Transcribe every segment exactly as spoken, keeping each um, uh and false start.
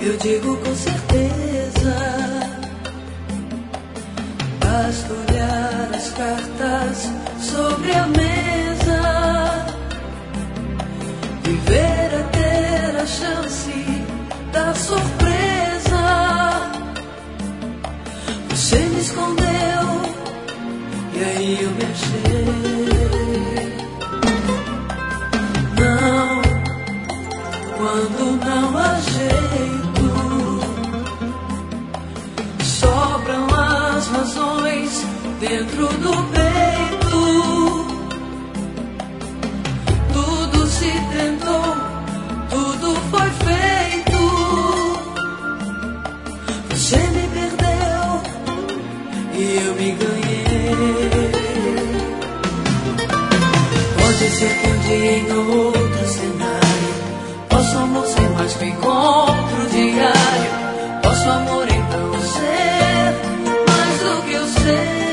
Eu digo com certeza, basta olhar as cartas sobre a mesa, viver a ter a chance da surpresa. Você me escondeu e aí eu me achei. Não, quando não há jeito, sobram as razões dentro do peito. Tudo se tentou, tudo foi feito. Você me perdeu e eu me ganhei. Pode ser que um dia em outro cenário posso amor ser mais que um encontro diário. Posso amor então ser mais do que eu sei.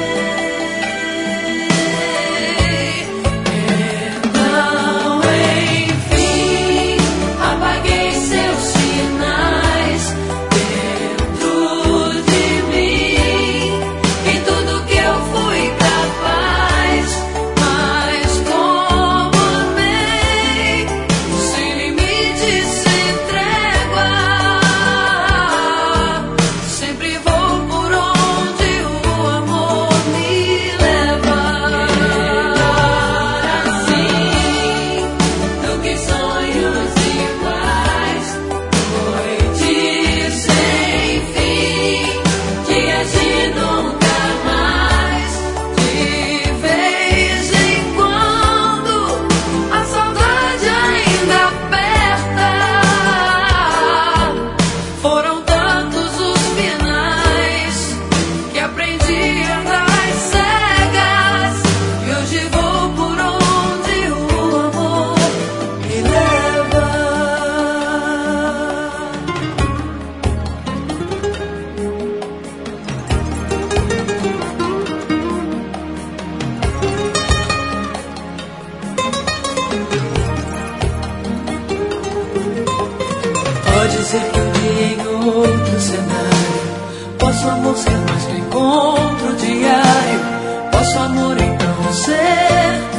Então, enfim, apaguei seus sinais dentro de mim, em tudo que eu fui capaz. Mas como amei, sem limites, sem trégua, sempre vou por onde o amor me leva. Assim, do que sonhos iguais, noites sem fim, dias de nunca mais. De vez em quando a saudade ainda aperta. Foram tantos os finais que aprendi a andar às cegas, e hoje vou por onde o amor me leva. Pode ser que um dia em outro cenário posso amor ser mais que um encontro diário. Posso amor então ser